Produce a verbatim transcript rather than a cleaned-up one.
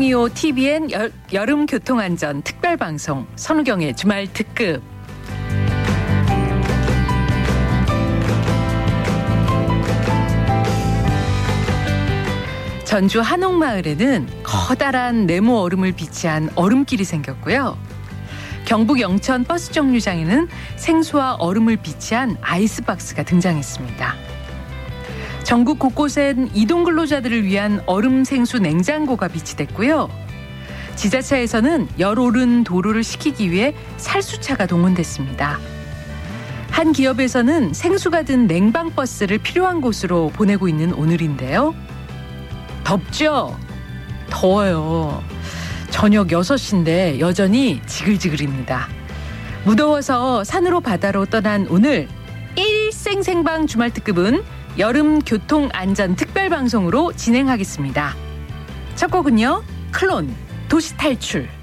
라디오 티비엔 여, 여름 교통안전 특별방송 선우경의 주말 특급. 전주 한옥마을에는 커다란 네모 얼음을 비치한 얼음길이 생겼고요. 경북 영천 버스 정류장에는 생수와 얼음을 비치한 아이스박스가 등장했습니다. 전국 곳곳엔 이동 근로자들을 위한 얼음 생수 냉장고가 비치됐고요. 지자체에서는 열 오른 도로를 식히기 위해 살수차가 동원됐습니다. 한 기업에서는 생수가 든 냉방버스를 필요한 곳으로 보내고 있는 오늘인데요. 덥죠? 더워요. 저녁 여섯 시인데 여전히 지글지글입니다. 무더워서 산으로 바다로 떠난 오늘 일생생방 주말 특급은 여름 교통 안전 특별 방송으로 진행하겠습니다. 첫 곡은요, 클론 도시 탈출.